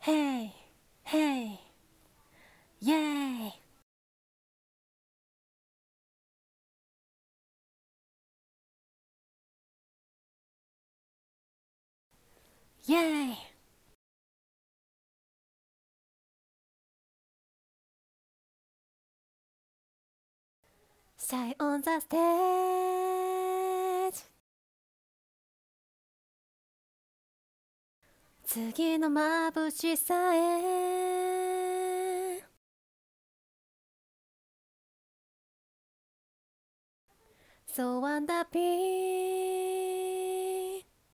Hey, hey, yay! Yay! Shine on the stage. 次の眩しさへ So wonderful